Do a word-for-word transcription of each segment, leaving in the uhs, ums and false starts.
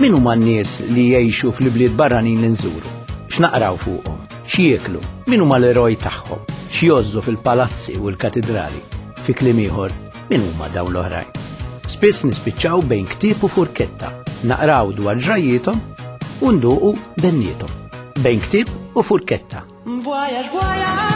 Min huma n-nies li jgħixu fl-bliet barranin li nżuru? X'naqraw fuqhom? X'jieklu? Min huma l-eroj tagħhom? X'jożżu fil-palazzi u l-katedrali? Fi kliem ieħor, min huma dawn l-oħrajn? Spiss nispiċċaw bejn ktieb u furketta, naqraw dwar ġrajjithom u nduqu bennietom. Bejn ktieb u furketta. Voyage, voyage.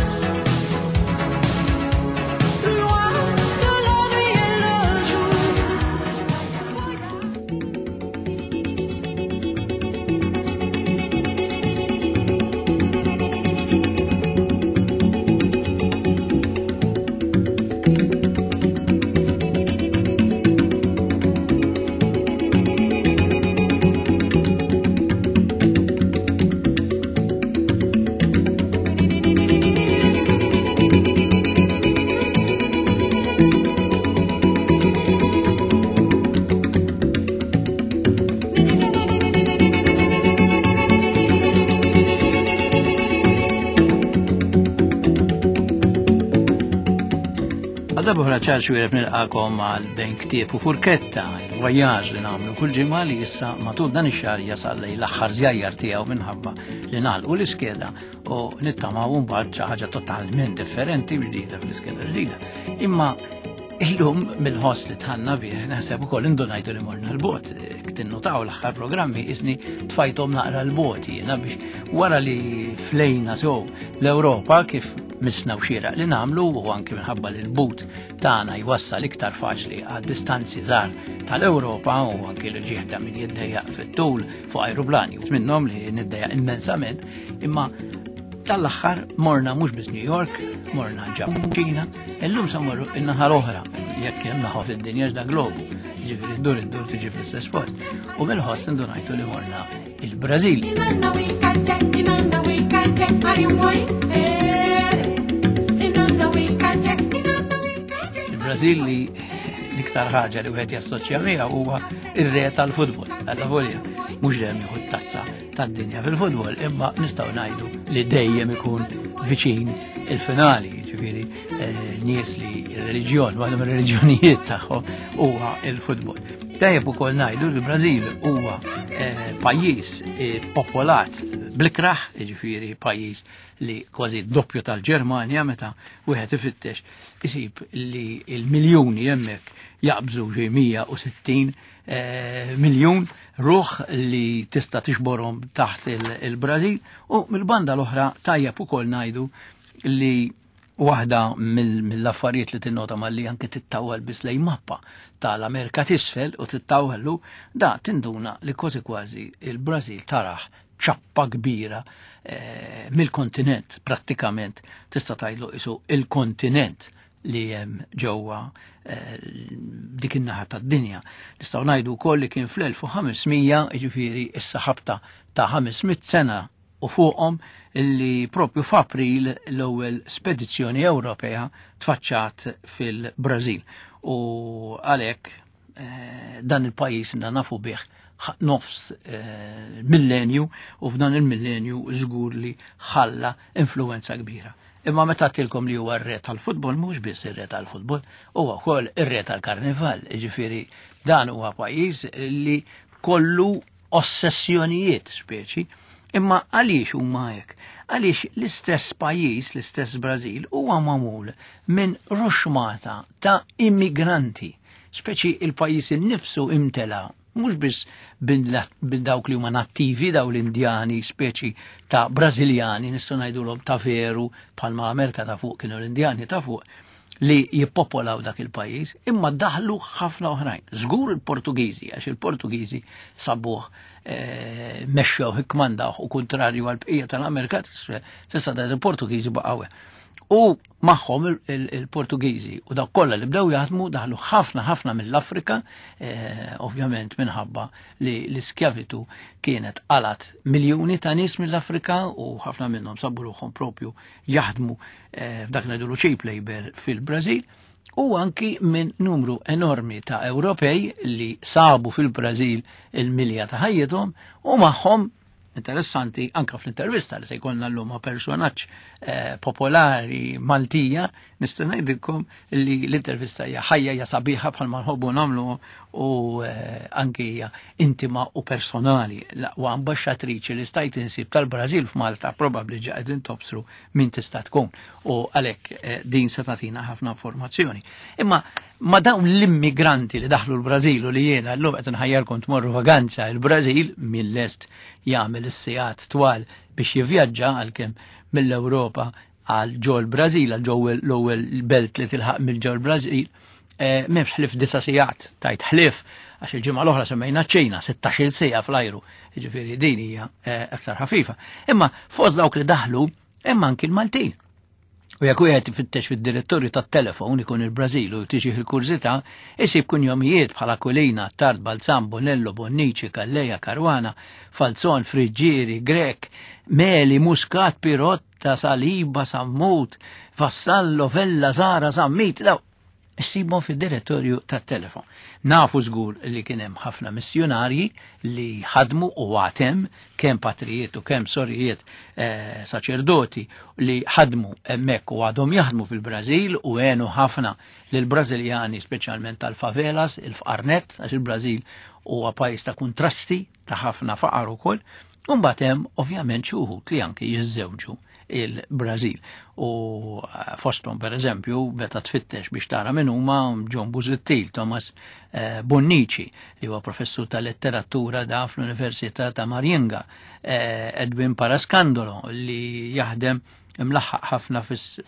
Għadda ċar xwieret nilqakom għal bejn ktieb u furketta, il-vojjaġ li nagħmlu kull ġimgħa li issa matul dan ix-xahar jasal l-aħħar żjajjar tiegħu minħabba li nagħlqu l-iskeda u nittamaw mbagħad xi ħaġa totalment differenti u ġdida fl-iskeda ġdida. Imma illum mill-ħoss li tħanna bih naħseb ukoll indunajtu li morna l-bot. Tinnutaw l-aħħar programmi isni tfajthom naqra l-bot jiena biex wara li flejna sew l-Ewropa kif misna u xieraq li nagħmlu u anke minħabba li l-but tagħna jwassal iktar faċli għad distanzi żgħar tal-Ewropa u anke l-ġieħ ta' min jiddejjaq fit-tul fuq ajruplani u minnhom li niddejjaq immensament, imma tal-aħħar morna mhux biss New York, morna ġina, illum se mmorru in-naħa l-oħra jekk hemm naħa fid-dinja x'da globu, jiġifieri ddur id-dur tiġi fl-istess post. U mill-ħoss indunajtu li morna il-Brażil. Il-Brażil li l-iktar ħaġa li wieħed jassoċja miegħha huwa ir-re tal-futbol. Alla volja mhux dejjem jieħu t-tazza tad-dinja fil-futbol, imma nistgħu ngħidu li dejjem ikun viċin il-finali, ġifieri nies li r-reliġjon waħda mir-reliġjonijiet tagħhom huwa il-futbol. Tajjeb ukoll ngħidu li l-Brażil huwa pajjiż popolat bl-ikraħ, ġifieri pajjiż li kważi doppju tal-Ġermanja meta wieħed ifittex isib li l-miljuni hemmhekk jaqbżu xi mija u sittin miljun ruħ li tista' tixborhom taħt il-Brażil u mill-banda l-oħra tajjeb ukoll ngħidu li waħda mill-affarijiet li tinnota malli anke tittawwal biss lejn mappa tal-Amerika t'isfel u tittawwallu da tinduna li kważi kważi il-Brażil taraħ ċappa kbira eh, mill-kontinent, prattikament tista' tgħidlu isu il-kontinent li hemm ġewwa eh, dik in-naħa tad-dinja. Nistgħu ngħidu wkoll li kien fl-elf u ħamesmija, jiġifieri issa ħabta ta' ħamesmien sena u fuqhom li propju f'April l-ewwel spedizzjoni Ewropea tfaċċat fil-Brażil. U għalhekk eh, dan il-pajjiż inna nafu bih nofs eh, millenju u f'dan il-millenju żgur li ħalla influenza kbira. Imma meta tilkom li huwa r-re tal-futbol mhux biss ir-re tal-futbol, huwa wkoll ir-re tal-karnival, jiġifieri dan huwa pajjiż li kollu ossessjonijiet speċi, imma għaliex huma hekk? Għaliex l-istess pajjiż, l-istess Brażil huwa magħmul minn ruxmata ta' immigranti, speċi il-pajjiż innifsu imtela mhux biss bin dawk li huma nattivi daw l-Indjani speċi ta' Brażiljani nistgħu ngħidulhom ta' veru bħalma Amerika ta' fuq kienu l-Indjani ta' fuq li jippopolaw dak il-pajjiż, imma daħlu ħafna oħrajn. Żgur il-Portugiżi għax il-Portugiżi sabuh eh, mexxew hikmandaw u kontrarju għal bqija tal-Amerika tista' tgħid il-Portugiżi baqgħu. U magħhom il-Portugiżi u dak kollha li bdew jaħdmu daħlu ħafna ħafna mill-Afrika, eh, ovvjament minħabba li l-iskjavitu kienet qalat miljuni ta' nies mill-Afrika u ħafna minnhom sabu ruħhom propju jaħdmu eh, f'dak ngħidulu cheap labor fil-Brażil u anki minn numru enormi ta' Ewropej li sabu fil-Brażil il-milja ta' ħajjithom u magħhom interessanti anka fl-intervista li se jkollna llum ma' personaġġ eh, popolari Maltija, nista' ngħidilkom li l-intervista hija ħajja hija sabiħa bħalma nħobbu nagħmlu u eh, anke hija intima u personali. U ambaxxatriċi li stajt insib tal-Brażil f'Malta probabbli ġaqegħdin tobsru min tista' tkun u għalhekk eh, din se tagħtina ħafna informazzjoni. Imma ma dawn l-immigranti li daħlu l-Brażil u li jiena llum qed inħajjarkom tmorru vaganza il-Brażil mill-est jagħmel is-sigħat twal biex jivvjaġġa għalkemm mill-Ewropa għal ġew il-Brażil għal ġew l-ewwel belt li tilħaq mill-ġew il-Brażil m'hemmx ħlief disa' sigħat tajt ħlief għax il-ġimgħa l-oħra semmejna ċ-Ċina sittax-il sija fl-ajru, jiġifieri din hija aktar ħafifa. Imma fost dawk li daħlu hemm anki l-Maltin. U jekk wieħed ifittex fid-direttorju tat-telefon ikun il-Brażil u tiġi il-kurzità, isib kunjomijiet bħala Kulina, Tard, Balzan, Bonello, Bonnici, Kalleja, Karwana, Falzon, Friġġieri, Grek, Meli, Muscat, Pirotta, Saliba, Sammut, Vassallo, Vella, Zara, Sammit, daw issibhom fid-direttorju tat-telefon. Nafu żgur li kien hemm ħafna missjonarji li ħadmu u għatem kemm patrijiet u kemm sorijiet eh, saċerdoti li ħadmu hemmhekk u għadhom jaħdmu fil-Brażil u għenu ħafna lil Brażiljani speċjalment tal-favelas, il-fqarnet, għax il-Brażil huwa pajjiż ta' kuntrasti ta' ħafna faqar ukoll, u mbagħad hemm ovvjament xi wħud li anke jiżżewġu il-Brażil. U fosthom per eżempju beta tfittex biex tara min huma John Busuttil, Thomas eh, Bonnici li huwa professur ta' letteratura da fl-Università ta' Marienga, eh, Edwin Parascandolo li jaħdem imlaħħaq ħafna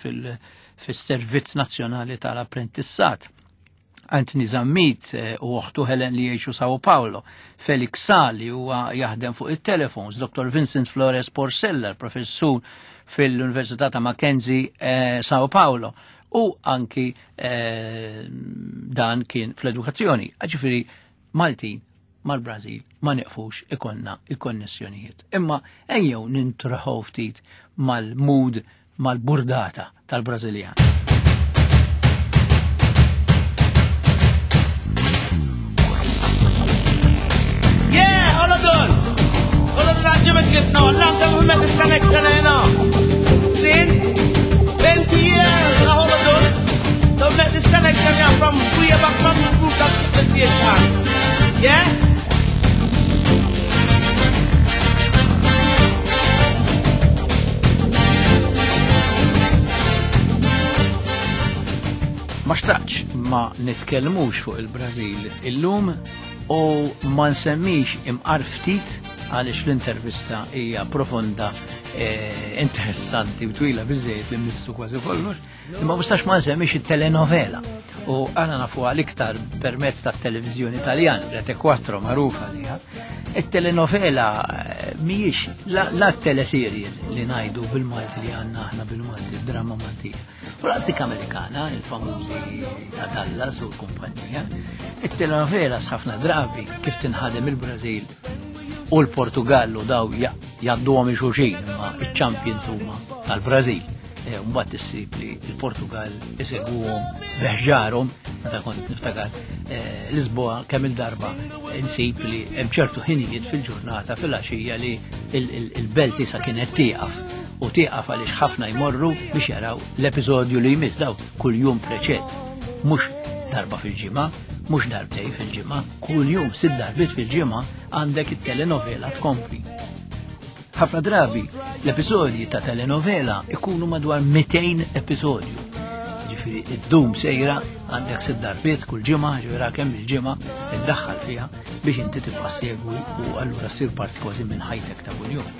fis-Servizz Nazzjonali tal-Apprentissat, Anthony Zammit eh, u uħtu Helen li jgħixu Sao Paulo, Felix Sali huwa jaħdem fuq it-telefons, doktor Vincent Flores Porceller, professur fil-Università ta' Mackenzie eh, Sao Paulo, u anki eh, dan kien fl-edukazzjoni. Ġifieri Maltin mal-Brażil ma neqfux ikonna il-konnessjonijiet. Imma ejjew nintraħu ftit mal-mood mal-burdata tal-Brażiljan. Yeah, all of done. All of that Jimmy Cliff now. Long time we make this connection, you know. See? twenty years, all of done. So we make this connection here from way back from the root of civilization. Yeah? Ma xtaqx ma nitkellmux fuq il-Brażil illum u ma nsemmix imqar ftit għaliex l-intervista hija profonda, eh, interessanti u twila biżejjed li nissu kważi kollox, imma mistax ma nsemmix it-telenovela. U għana nafu għal-iktar permezz tat-televiżjoni Italjana, Rete quattro magħrufa liha. Il-telenovela mhijiex la, la teleserje li ngħidu bil-Malti li għandna aħna bil-Malti, id-dramma Maltija. U l-qasdik Amerikana, il-famużi ta' Dallas u l-kumpanija. Il-telenovela ħafna drabi kif tinħadem il-Brażil u l-Portugallu daw jadduhom il-xuxin imma iċ-champions huma tal-Brażil. Mbagħad issib li l-Portugal isegħuhom beħġarhom, meta kont niftakar Lisboa kemm il-darba insib li hemm ċertu ħinijiet fil-ġurnata fil-għaxija li il-belt isa kienet tieqaf u tieqaf għaliex ħafna jmorru biex jaraw l-episodju li jmiss daw kull jum preċed. Mhux darba fil-ġimgħa, mhux darbtej fil-ġimgħa, kull jum sitt darbit fil-ġimgħa għandek it-telenovela tkompli. Ħafna drabi l-episodji ta' telenovela ikunu madwar mitejn episodju. Ġifieri id-dum sejra għandek sitt darbiet kull ġimgħa, ġifiera kemm il-ġimgħa iddaħħal fiha biex inti tibqa' segwi u allura ssir parti kważi minn ħajtek ta' kuljum.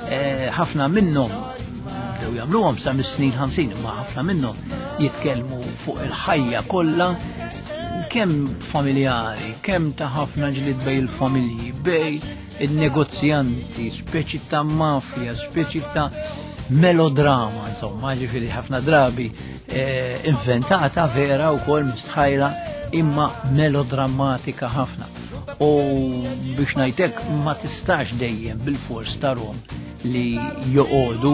Ħafna minnhom bdew jagħmluhom sa mis-snin ħamsin, imma ħafna minnhom jitkellmu fuq il-ħajja kollha kemm familjari, kemm ta' ħafna ġlied bej il-familji, bej il-negozjanti, speċi ta' mafja, speċi ta' melodrama, insomma, ġifieri ħafna drabi eh, inventata vera u kol mistħajla imma melodrammatika ħafna. U biex ngħidlek ma tistax dejjem bil-fors tarhom li joqogħdu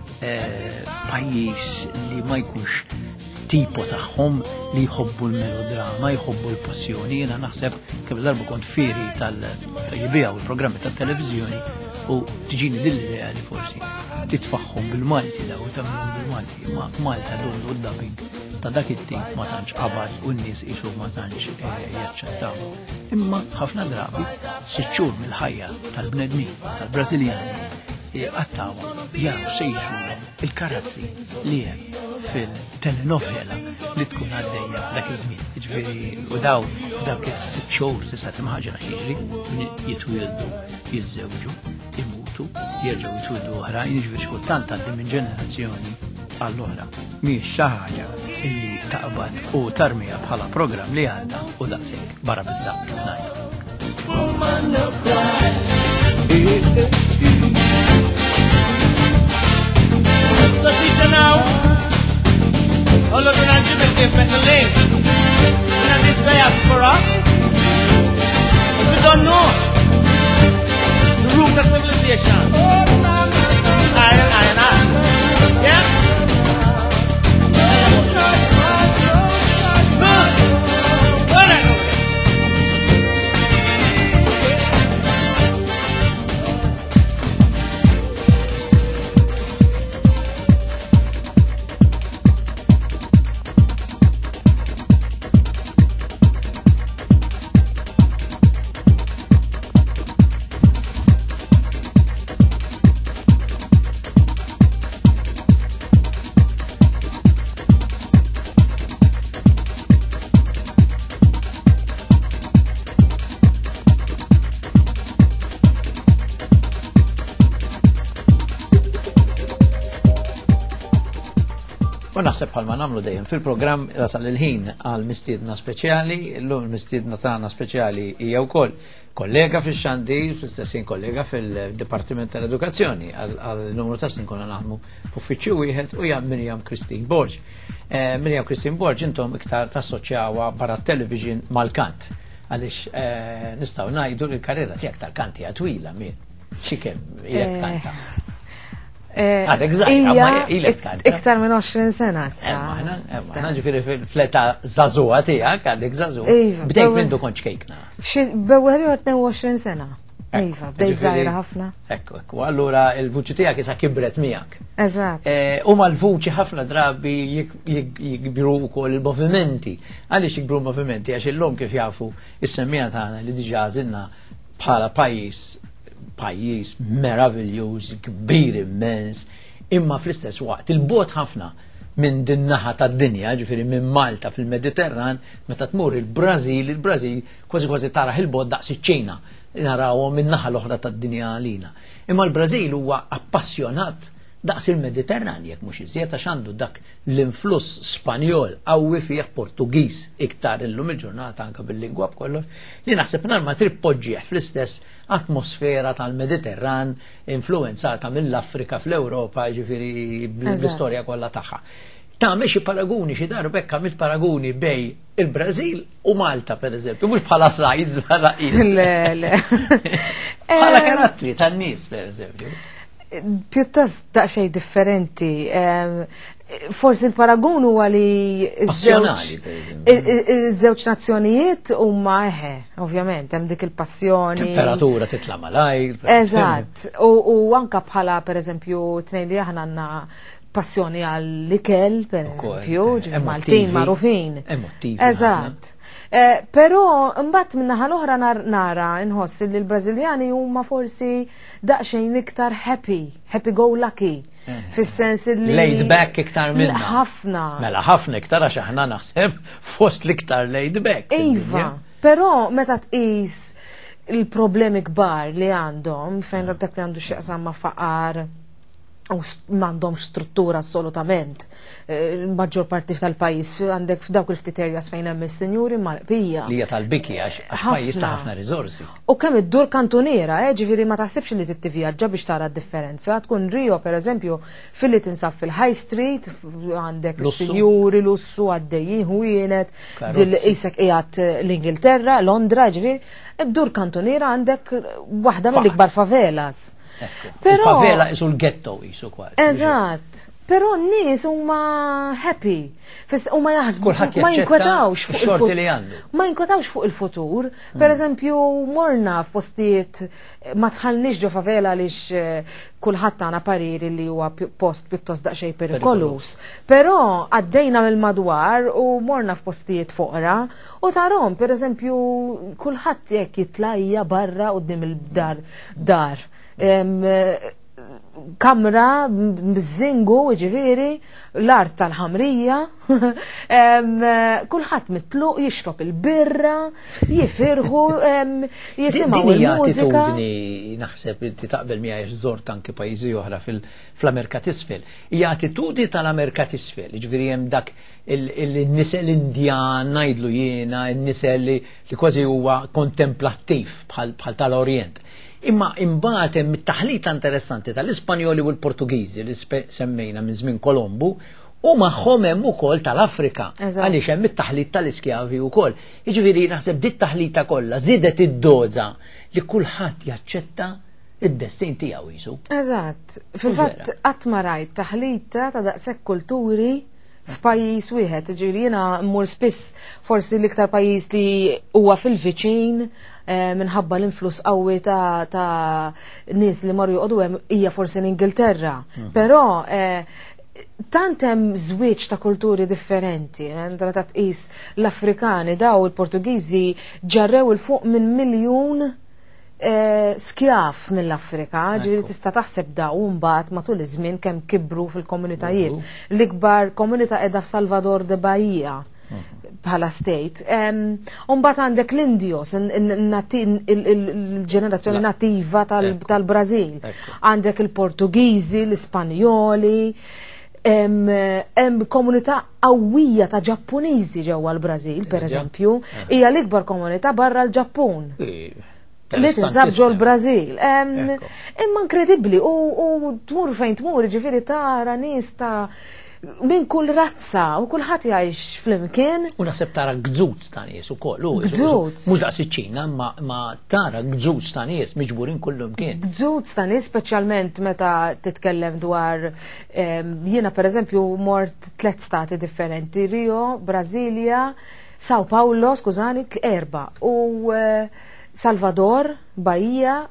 eh, pajjiż li ma jkunx tipo tagħhom li jħobbu l-melodrama, jħobbu l-passjoni. Jiena naħseb kif darba kont fieri tal-jibijaw il-programmi tat-televiżjoni u tiġini dil-idea li forsi titfaħħom bil-Malti daw u tagħmluhom bil-Malti, ma Malta dollu d-dubbing ta' dak it-tip ma tantx qabad u n-nies qisu ma tantx jaċċettaw. Imma ħafna drabi sitt xhur mill-ħajja tal-bnedmin tal-Brażiljani għattawa jaraw se jiġu il-karattri li hemm fil-telenovela li tkun għaddejja dak iż-żmien. Jiġifieri u daw dak is-sitt xhur tista' timmaġina x'jiġri jitwildu, jiżżewġu, imutu, jerġgħu jitwildu oħrajn, jiġifieri xkultant għaddi minn ġenerazzjoni għall-oħra. Mhijiex xi ħaġa illi taqbad u tarmija bħala programm li għandha u daqshekk barra bid-daqq ngħidu. So teacher now, all of the Jamaica met the link in this diaspora. But we don't know the root of civilization. Iron, iron, iron. Yeah? Good. Well, I know that. U naħseb bħalma nagħmlu dejjem fil-programm wasal il-ħin għal mistiedna speċjali, llum il-mistiedna tagħna speċjali hija wkoll kollega fix-Xandir, fl-istessin kollega fil-Dipartiment tal-Edukazzjoni għal numru ta' snin konna naħdmu f'uffiċċju wieħed u hija Miriam Christine Borg. Miriam Christine Borg intom iktar tassoċjawha barra t-television mal-kant għaliex nistgħu ngħidu li l-karriera tiegħek tal-kant hija twila min xikem ilek kanta. Għadek zaħi, għamma ilek kanta. Iktar minn għoxrin sena. Emma, emma, ġifiri fil-fleta zazuwa tijak, għadek zazuwa. Bdejk minn du konċ kejkna. Beweri għatne għoxrin sena. Iva, bdejk zaħira ħafna. Ekku, ekku, allura il-vuċi tijak jisa kibret miegħek. Eżatt. U mal-vuċi ħafna drabi jikbru u kol il-movimenti. Għalix jikbru il-movimenti, għax il-lum kif jafu is-semmija tagħna li diġa għazinna bħala pajis pajjiż meravigljuż, kbir immens, imma fl-istess waqt il-bot ħafna minn din naħa tad-dinja, ġifieri minn Malta fil-Mediterran, meta tmur il-Brażil, il-Brażil kważi kważi taraħ il-bot daqs iċ-Ċina, narawhom minn naħa l-oħra tad-dinja għalina. Imma l-Brażil huwa appassjonat daqs il-Mediterran, jekk mhux iżjed għax għandu dak l-influss Spanjol qawwi fih Portugiż iktar illum il-ġurnata anke bil-lingwa b'kollox, li naħseb nar ma trid poġġieħ fl-istess atmosfera tal-Mediterran influenzata mill-Afrika fl-Ewropa, ġifieri bl-istorja kollha tagħha. Tagħmel xi paraguni xi darbek għamilt paraguni bej il-Brażil u Malta pereżempju, mhux bħala sajż bħala qis. Le, le. Bħala karattri tan-nies pereżempju. Pjuttost daqsxejn differenti. Forsi il-paragun huwa li iż-żewġ nazzjonijiet huma eħe, ovvjament, hemm dik il-passjoni. Temperatura titla' malajr. Eżatt. U anke bħala pereżempju tnejn li aħna għandna passjoni għall-ikel, pereżempju, Maltin magħrufin. Emotivi. Eżatt. Però mbagħad min-naħa l-oħra nara nħoss li l-Brażiljani huma forsi daqsxejn iktar happy, happy go lucky. Fis-sens li laid back iktar minna. Ħafna. Mela ħafna iktar għax aħna naħseb fost l-iktar laid back. Iva, però meta tqis il-problemi kbar li għandhom fejn dak li għandu x'jaqsam ma' faqar u m'għandhomx struttura assolutament. Il-maġġor parti tal-pajjiż għandek f'dawk il-ftit areas fejn hemm is-sinjuri mal-qbija. Li hija tal-biki għax pajjiż ta' ħafna riżorsi. U kemm id-dur kantuniera, ġifieri ma taħsibx li tittivvjaġġa biex tara d-differenza. Tkun Rio pereżempju filli tinsab fil-High Street għandek is-sinjuri lussu għaddejjin ħwienet dil qisek qiegħed l-Ingilterra, Londra, ġifieri id-dur kantuniera għandek waħda mill-ikbar favelas. Il-favela isu l-ghetto isu kważi. Eżatt. Però n-nies huma happy. Fis huma jaħsbu Kulħadd ma jaċċetta jinkwetawx fuq x-xorti il-futur. li għandu. Ma jinkwetawx fuq il-futur. Per eżempju, morna f'postijiet ma tħallniex ġo favela għaliex kulħadd għana pariri li huwa pi- post pjuttost daqsxejn perikolus. Però għaddejna mill-madwar u morna f'postijiet foqra u tarom, per eżempju, kulħadd jekk jitlajja barra qudiem il-dar dar. Em, kamra mżingu, ġifiri, l-art tal-ħamrija, em, kulħadd mitluq jixrob il-birra, jifirħu, em, jisimaw Din hija il-mużika. attitudni naħseb inti taqbel miegħi żort anke pajjiżi oħra fil- fl-Amerika t'isfel. Hija attitudni tal-Amerika t'isfel, jiġifieri hemm dak il-nisel Indjan ngħidlu jiena, il-nisel li li kważi huwa kontemplattiv bħal bħal tal-Orjent. Imma imbagħad hemm it-taħlita interessanti tal-Ispanjoli u l-Portugiżi li spe- semmejna minn żmien Kolombu u magħhom hemm ukoll tal-Afrika Eżatt. għaliex hemm it-taħlit tal-iskjavi wkoll. Jiġifieri naħseb dit taħlita kollha żiedet id-dodża li kulħadd jaċċetta id-destin tiegħu jisu. Eżatt. Fil-fatt qatt ma rajt taħlita ta' daqshekk kulturi f'pajjiż wieħed. Ġifieri jiena mmur spiss forsi l-iktar pajjiż li huwa fil-viċin eh, minħabba l-influss qawwi ta', ta nies li marru joqogħdu hemm hija forsi l-Ingilterra. Però eh, tant hemm żwieġ ta' kulturi differenti, eh, meta tqis l-Afrikani daw il-Portugiżi ġarrew il fuq minn miljun eh, skjaf mill-Afrika, ġifieri tista' taħseb daw mbagħad matul iż-żmien kemm kibru fil-komunitajiet. L-ikbar komunità qiegħda f'Salvador de Bahia bħala state. Mbagħad għandek l-Indios, il-ġenerazzjoni nativa tal-Brażil. Għandek il-Portugiżi, l-Ispanjoli, hemm komunità qawwija ta' Ġappuniżi ġewwa l-Brażil, pereżempju, hija l-ikbar komunità barra l-Ġappun. Li tinsab ġol Brażil. Imma inkredibbli u tmur fejn tmur, ġifieri tara nies ta' minn kull razza u kulħadd jgħix flimkien. U naħseb tara gżuz ta' nies ukoll. Gżuz. Mhux daqs iċ-Ċina, ma tara gżuz ta' nies miġburin kullum kien. Gżuz ta' nies speċjalment meta titkellem dwar jiena pereżempju mort tliet stati differenti, Rio, Brasilia, Sao Paulo, skużani, erba' u Salvador, Bahia,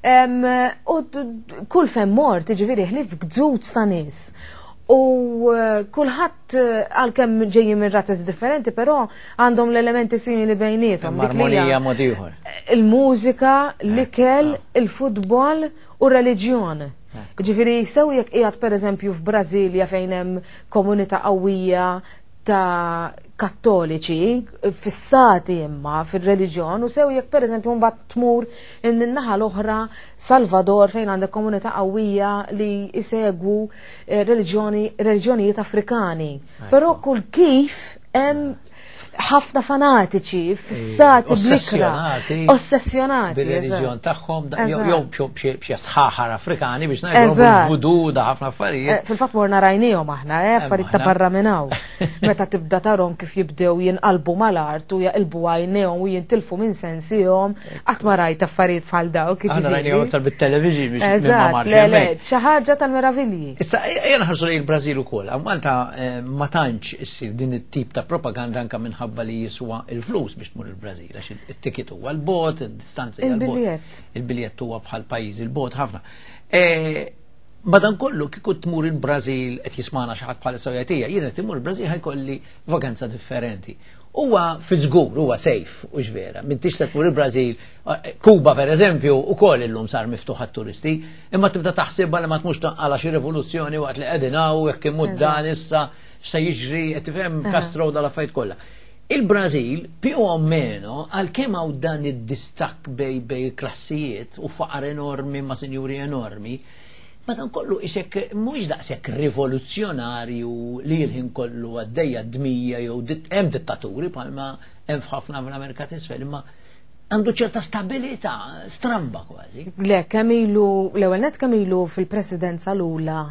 u kull fejn mort, ġifieri ħlif gżuz ta' nies. U kulħadd għalkemm ġejjin minn razzas differenti, però għandhom l-elementi simili bejniethom. Marmonija mod ieħor. Il-mużika, l-ikel, il-futbol u r-reliġjon. Ġifieri sew jekk qiegħed pereżempju f'Brażilja fejn hemm komunità qawwija ta' kattoliċi fissati imma fil-reliġjon u sew jekk pereżempju mbagħad tmur in-naħa l-oħra Salvador fejn għandek komunità qawwija li jsegwu reliġjonijiet Afrikani. Però kull kif hemm ħafna fanatiċi fissati bl-ikra, ossessjonati bil-reliġjon tagħhom jew b'xi sħaħar Afrikani biex ngħidu vudu da ħafna affarijiet. Fil-fatt morna rajnihom aħna, affarijiet ta' barra minn hawn. Meta tibda tarhom kif jibdew jinqalbu mal-art u jaqilbu għajnejhom u jintilfu minn sensihom, qatt ma rajt affarijiet bħal dawk. Aħna rajnihom aktar bit-televiġi biex Eżatt, le le, xi ħaġa tal-meravilji. Issa ejja naħarsu lejn il-Brażil ukoll. Malta ma tantx issir din it-tip ta' propaganda anke minħabba li jiswa il-flus biex tmur il-Brażil, għax il-ticket huwa l-bot, il-distanza hija l-bot. Il-biljett huwa bħal pajjiż il-bot ħafna. Madankollu kieku tmur il-Brażil qed jismana xi ħadd bħala sewjetija, jien qed imur il-Brażil ħajkolli vaganza differenti. Huwa fi żgur, huwa safe u x'vera. Min tixtieq tmur il-Brażil, Kuba pereżempju ukoll illum sar miftuħ għat-turisti, imma tibda taħsibha li ma tmux tanqala xi rivoluzzjoni waqt li qegħdin hawn jekk imut dan issa x'se jiġri qed tifhem Castro dal-affarijiet kollha. Il-Brażil più o meno għalkemm hawn dan id-distakk bej bej klassijiet u faqar enormi ma' sinjuri enormi, madankollu ixek mhuwiex daqshekk rivoluzzjonarju li l-ħin kollu għaddejja dmija jew hemm dittaturi bħalma hemm f'ħafna fl-Amerika t'isfel, imma għandu ċerta stabilità stramba kważi. Le, kemm ilu l-ewwel nett kemm ilu fil-presidenza l-ula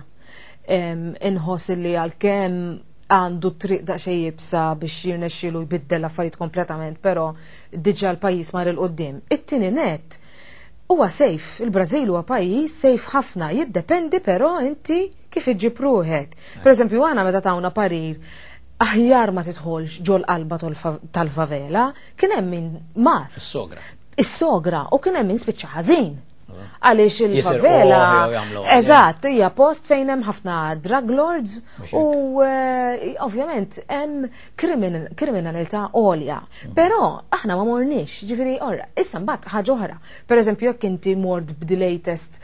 inħoss li għalkemm għandu triq daqsxejn jibsa biex jirnexxielu jbiddel affarijiet kompletament, però diġà l-pajjiż mar il-qudiem. It-tieni nett huwa sejf, il-Brażil huwa pajjiż sejf ħafna, jiddependi però inti kif iġġib ruħek. Per eżempju, għana meta tawna parir, aħjar ma titħolx ġol qalba tal-favela, kien hemm min mar. Is-sogra. Is-sogra, u kien hemm min spiċċa ħażin. Għaliex il-favela, eżatt, hija post fejn hemm ħafna drug lords u ovvjament hemm kriminalità għolja. Però aħna ma morniex, ġifieri orra, issa mbagħad ħaġa oħra. Pereżempju jekk inti mort b'di latest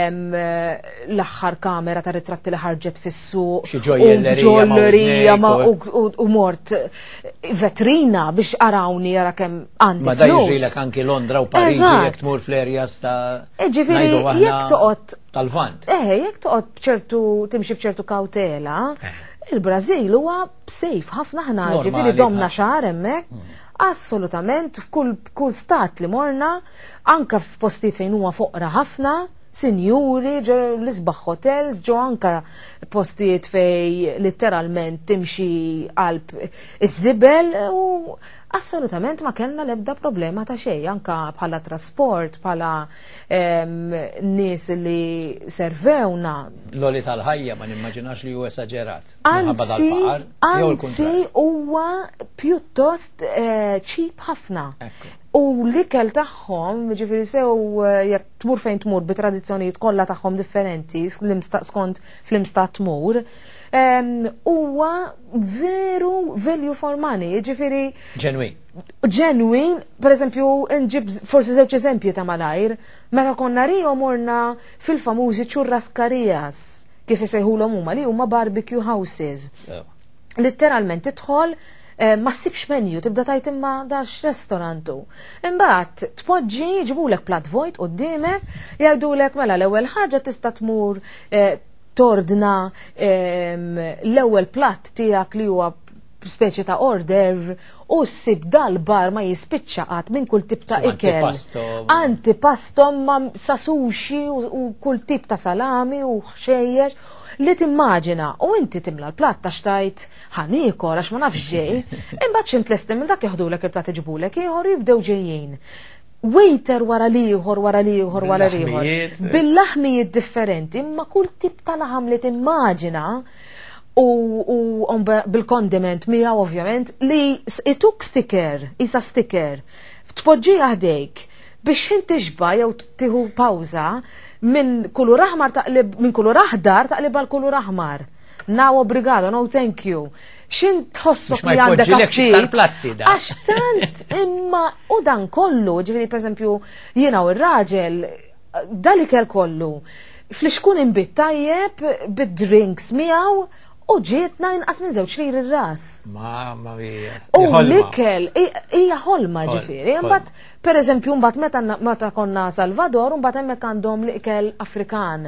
l-aħħar kamera ta' ritratti li ħarġet fis-suq, xi ġollerija u mort vetrina biex arawni jara kemm għandi. Ma da jiġrilek anki Londra u Pariġi jekk tmur fl-areas ta' ġifiri, jek toqgħod tal-vant. Eh, jek toqgħod bċertu timxi bċertu kawtela, il-Brażil huwa safe ħafna ħna, ġifiri domna xahar hemmhekk, assolutament f'kull stat li morna, anka f'postijiet fejn huwa foqra ħafna, sinjuri, ġo l-isbaħ hotels, ġo anka postijiet fej literalment timxi qalb iż-żibel u assolutament ma kellna l-ebda problema ta' xejn, anka bħala trasport, bħala nies li servewna. L-oli tal-ħajja ma nimmaġinax li hu esaġerat. Anzi, anzi huwa pjuttost ċip ħafna. U l-ikel tagħhom, ġifieri sew jekk tmur fejn tmur bi tradizzjonijiet kollha tagħhom differenti skont fl-imstat tmur, huwa veru value for money, ġifieri ġenwin. Ġenwin, per eżempju, nġib forsi żewġ eżempji ta' malajr, meta konna Rio morna fil-famużi churrascarias, kif isejħulhom huma li huma barbecue houses. Letteralment tidħol ma ssibx menju, tibda tajt imma dax restorantu. Imbagħad tpoġġi jġibulek plat vojt quddiemek, jgħidulek mela l-ewwel ħaġa tista' tmur tordna l-ewwel platt tiegħek li huwa speċi ta' order u ssib dal-bar ma jispiċċa qatt minn kull tip ta' ikel. Antipasto ma sa sushi u kull tip ta' salami u xejjex li timmaġina u inti timla l-platt ta' xtajt ħanikor għax ma nafx ġej, imbagħad x'intlesti minn dak jaħdulek il-platt iġibulek ieħor jibdew ġejjin. Waiter wara liħor, wara liħor, wara liħor. Bil-laħmijiet differenti, imma kull tip ta' laħam li timmaġina u bil-kondiment mija ovvjament li ituk sticker, isa sticker, tpoġġi għahdejk biex inti ġba jew tieħu pawza minn kulur aħmar taqlib minn kulur aħdar taqlib għal kulur aħmar. Now obrigado, no thank you. Xin tħossok li għandek għaftit? Għax tant imma u dan kollu, ġiviri per esempio jiena u r-raġel, dalikel kollu, fl-xkun imbit tajjeb, bid-drinks miegħu, u ġietna inqas minn żewġ lir ir-ras. Ma ma hija. U l-ikel hija ħolma ġifieri. Imbagħad pereżempju mbagħad meta konna Salvador mbagħad hemmhekk għandhom l-ikel Afrikan.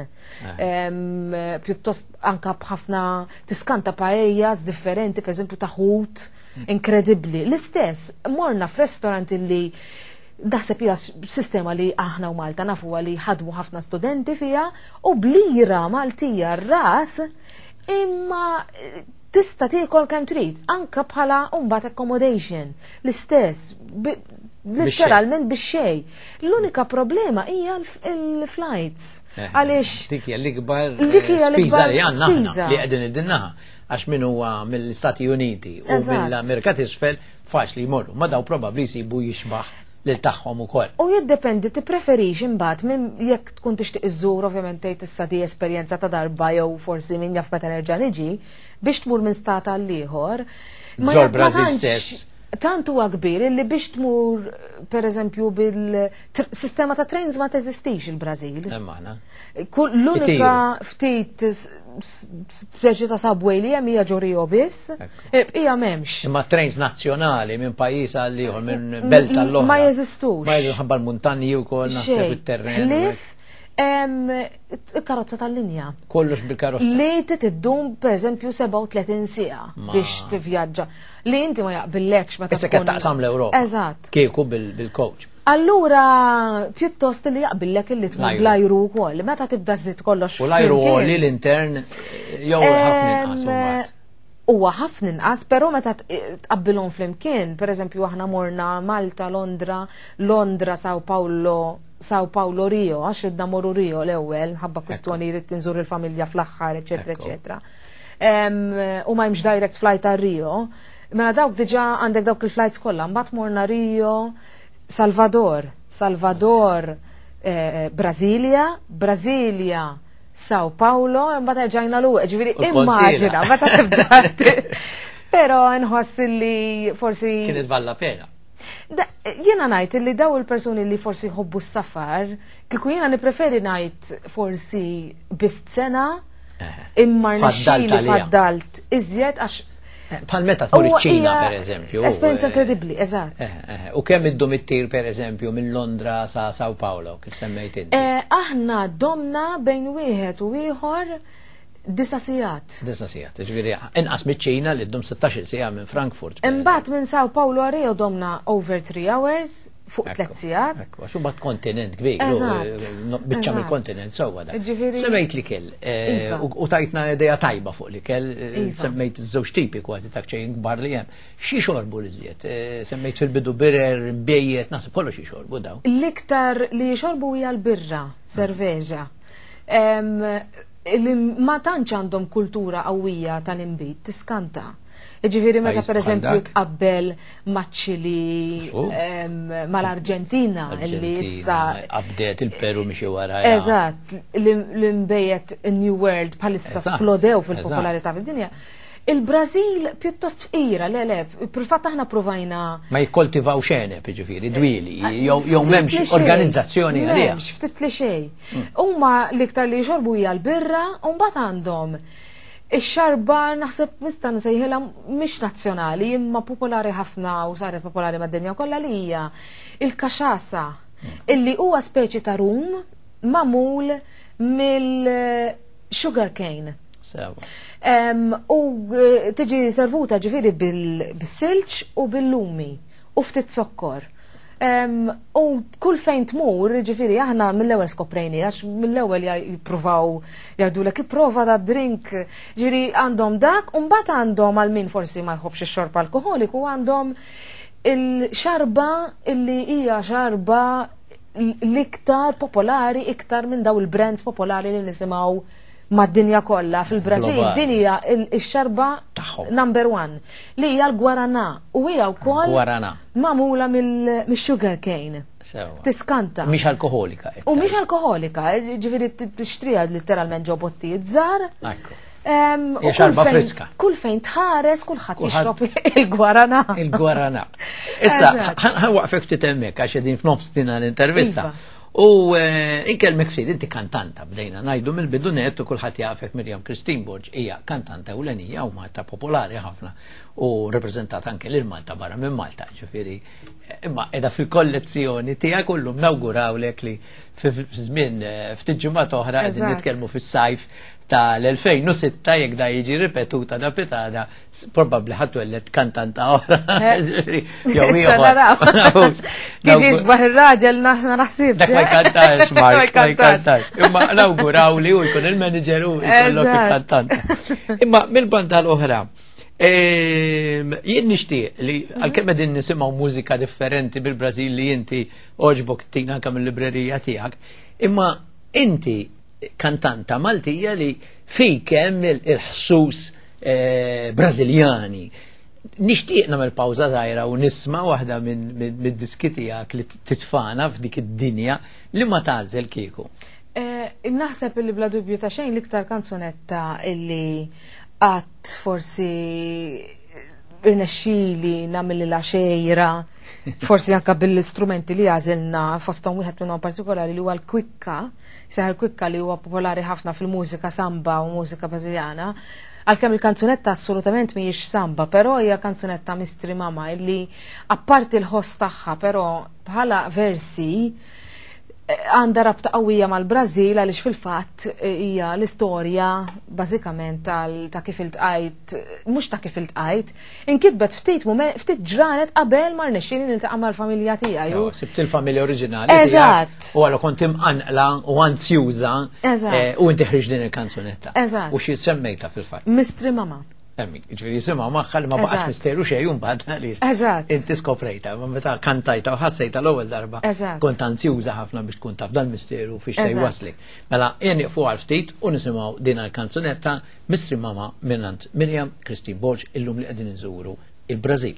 Pjuttost anke b'ħafna tiskanta paellas differenti, pereżempju ta' ħut, inkredibbli. L-istess morna f'restorant li daħseb hija sistema li aħna u Malta nafu li ħadmu ħafna studenti fiha u blira Maltija r-ras imma tista' tiekol kemm trid, anke bħala mbagħad accommodation, l-istess, letteralment bix-xejn. L'unika problema hija l-flights. Għaliex dik hija l-ikbar spiża li għandna aħna li qegħdin iddinnaha għax min huwa mill-Istati Uniti u mill-Amerika t'isfel faċli jmorru, ma daw probabbli jsibu jixbaħ lil tagħhom ukoll. U jiddependi tippreferix imbagħad minn jekk tkun tixtieq iżżur ovvjament tgħid issa di esperjenza ta' darba jew forsi min jaf meta nerġa' niġi biex tmur minn stat għal ieħor. Ġol Brażil stess. Tant huwa kbir illi biex tmur pereżempju bil-sistema ta' trains ma teżistix il-Brażil. L-unika ftit speċi ta' subway li hemm hija ġo Rio biss, hija m'hemmx. Imma trains nazzjonali minn pajjiż għal ieħor minn belt tal-oħra. Ma jeżistux. Ma jeżistux ħabba l-muntanji wkoll naħseb it-terren. Il-karozza tal-linja. Kollox bil-karozza. Li tiddum pereżempju seba' u tletin siegħa biex tivvjaġġa. Li inti ma jaqbillekx meta tkun. Issa qed taqsam l-Ewropa. Eżatt. Kieku bil-coach. Allura pjuttost li jaqbillek illi tmur bl-ajru wkoll. Meta tibda żid kollox. U l-ajru li l-intern jew ħafna inqas. Huwa ħafna inqas, però meta tqabbilhom flimkien, pereżempju aħna morna Malta, Londra, Londra, Sao Paulo, Sao Paulo Rio, għax id morru Rio l-ewwel, ħabba kwistjoni jrid tinżur il-familja fl-aħħar, eċetera, eċetera. U ma jimx direct flight ta' Rio, mela dawk diġà għandek dawk il-flights kollha, mbagħad morna Rio, Salvador, Salvador, eh, Brasilia, Brasilia, Sao Paulo, mbagħad ġajna lu, ġifieri immaġina, meta tibdat. Però nħoss li forsi kienet valla pena. Jiena ngħid li daw il-persuni li forsi jħobbu s-safar, kieku jiena nippreferi ngħid forsi bist sena imma rnexxieli faddalt iżjed għax bħal meta tmur iċ-Ċina pereżempju. Esperjenza inkredibbli, eżatt. U kemm iddum ittir pereżempju minn Londra sa Sao Paulo, kif semmejt inti? Aħna domna bejn wieħed u ieħor disa sigħat. Disa sigħat, ġifieri inqas miċ-Ċina li ddum sittax-il sigħa minn Frankfurt. Imbagħad minn Sao Paulo Rio domna over three hours fuq tliet sigħat. Ekku, għax imbagħad kontinent kbir, biċċa mill-kontinent sewwa dak. Semmejt li kell u tajtna idea tajba fuq li kell, semmejt iż-żewġ tipi kważi ta' xejn kbar li hemm. Xi xorbu li żied? Semmejt fil-bidu birer, mbejjed, naħseb kollox jixorbu daw. L-iktar li jixorbu hija l-birra, cerveġa. Li ma tantx għandhom kultura qawwija tal-inbit, tiskanta. Ġifieri meta pereżempju tqabbel maċ-Ċili mal-Arġentina li issa qabdet il-Peru mixi wara. Eżatt, l-imbejjed New World bħalissa splodew fil-popolarità fid-dinja. Il-Brażil pjuttost fqira, le le, fil-fatt aħna provajna. Ma jikkoltivaw xenep, ġifieri, dwili, jew m'hemmx organizzazzjoni għaliha. M'hemmx ftit li xejn. Huma l-iktar li jxorbu hija l-birra u mbagħad għandhom ix-xarba naħseb nista' nsejħilha mhix nazzjonali imma popolari ħafna u saret popolari mad-dinja kollha li hija il-kaxasa illi huwa speċi ta' rum magħmul mill-sugar cane. U tiġi servuta ġifieri bis-silġ u bil-lumi u ftit sokkor. U kull fejn tmur, ġifiri, aħna mill-ewwel skoprejni, għax mill-ewwel jippruvaw jgħidulek ipprova da drink, ġifiri għandhom dak, u mbagħad għandhom għal min forsi ma jħobbx ix-xorb alkoholiku, għandhom il-xarba illi hija xarba l-iktar popolari iktar minn daw il-brands popolari li nisimgħu mad-dinja kollha fil-Brażil, din hija x-xarba number one li hija l-guarana u hija wkoll magħmula mill-sugar cane. Tiskanta. Mhix alkoholika. U mhix alkoholika, ġifieri tixtriha literalment ġo bottijiet żgħar. Hija xarba friska. Kull fejn tħares kulħadd jixrob il-guarana. Il-guarana. Issa ħanwaqfek ftit hemmhekk għax qegħdin f'nofs din l-intervista. U inkelmek ftit inti kantanta bdejna ngħidu mill-bidunet u kulħadd jafek Mirjam Christine Borg hija kantanta ewlenija u Malta popolari ħafna u rappreżentat anke lil Malta barra minn Malta, ġifieri imma qiegħda fil-kollezzjoni tiegħek kullum nawgurawlek li f'żmien ftit ġimgħat oħra qegħdin nitkellmu fis-sajf tal-elfejn u sitta jekk da jiġi ripetuta da pitada probabbli ħatwellet kantanta oħra. Jew ieħor. Jiġi xbaħ ir-raġel naħsib. Dak ma jkantax Mark, ma jkantax. Imma nawguraw li hu jkun il-manager u jkollok il-kantanta. Imma mill-banda l-oħra jien nixtieq li għalkemm qegħdin nisimgħu mużika differenti bil-Brażil li inti oġbok tina anke mill-librerija tiegħek, imma inti kantanta Maltija li fik hemm il-ħsus Brażiljani. Nixtieq nagħmel pawża żgħira u nisma' waħda mid-diski tiegħek li titfana f'dik id-dinja li ma tagħżel kieku. Naħseb illi bla dubju ta' xejn l-iktar kanzunetta illi qatt forsi irnexxieli nagħmel ilha xejra forsi anke bil-istrumenti li għażilna fosthom wieħed minnhom partikolari li huwa l-kwikka. Seħal kwikka li huwa popolari ħafna fil-mużika samba u mużika Brażiljana, għalkemm il-kanzunetta assolutament mhijiex samba, però hija kanzunetta Mistri Mama illi apparti l-ħoss tagħha, però bħala versi għandha rabta qawwija mal-Brażil għaliex fil-fatt hija l-istorja bażikament ta' kif iltqajt, mhux ta' kif iltqajt, inkitbet ftit ftit ġranet qabel ma rnexxieni niltaqa' mal-familja tiegħi. Sibt il-familja oriġinali tiegħek. U għalhekk kont imqanqla u anzjuża u inti ħriġ din il-kanzunetta. Eżatt. U xi semmejta fil-fatt. Mistri Mama. Emmi, ġifieri jisimgħu magħha li ma baqax Eżatt. misteru xejn mbagħad għaliex. Eżatt. Inti skoprejta, ma meta kantajta u ħassejta l-ewwel darba. Eżatt. Kont anzjuża ħafna biex tkun taf dan misteru fiex tej Eżatt. waslik. Mela jien nieqfu għal ftit u nisimgħu din il-kanzunetta Mistri Mama minnant Miriam Christine Borg illum li qegħdin inżuru il-Brażil.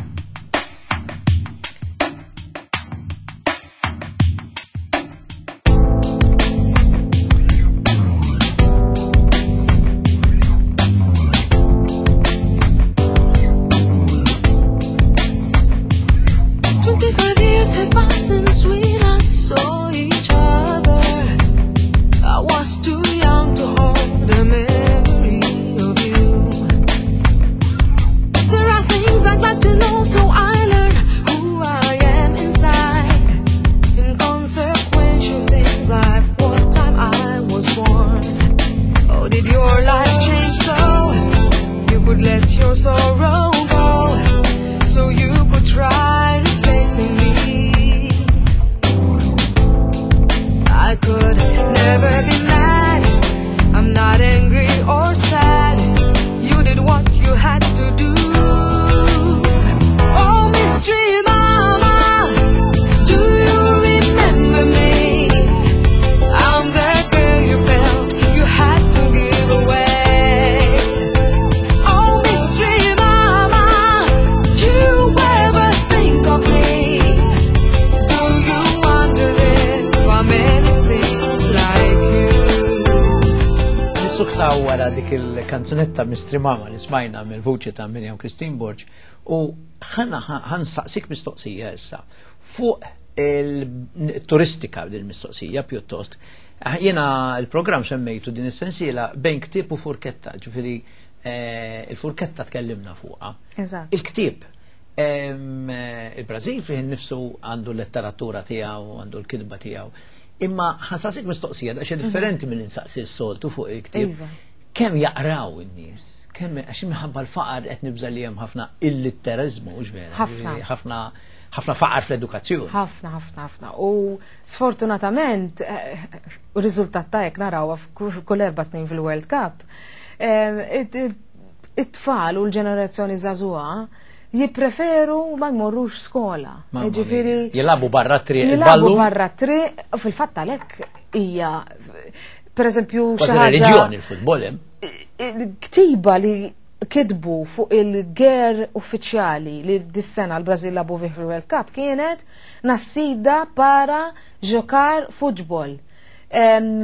Wara dik il-kanzunetta Mistri Mama li smajna mill-vuċi ta' Miriam Christine Borg u ħana ħansaqsik mistoqsija issa fuq il-turistika din mistoqsija pjuttost. Jiena il-programm semmejtu din is-sensiela bejn ktieb u furketta, ġifieri il-furketta tkellimna fuqha. Eżatt. Il-ktieb il-Brażil fih innifsu għandu l-letteratura tiegħu, għandu l-kidba tiegħu. Imma ħansaqsik mistoqsija da xi differenti minn insaqsi s-soltu fuq il-ktieb. Kemm jaqraw in-nies? Kemm għax minħabba l-faqar qed nibża li hemm ħafna illitterizmu mhux vera. Ħafna. Ħafna ħafna faqar fl-edukazzjoni. Ħafna, ħafna, ħafna. U sfortunatament ir-riżultat ta' hekk narawha f'kull erba' snin fil-World Cup. It-tfal u l-ġenerazzjoni żagħżugħa jippreferu ma jmorrux skola. Ġifieri jilabu barra triq jilabu barra triq, fil-fatt għalhekk hija pereżempju xi ħaġa reġjoni il-futbol hemm. Ktiba li kitbu fuq il-ger uffiċjali li dis-sena l-Brażil labu fih fil-World Cup kienet nassida para ġokar futbol. Um,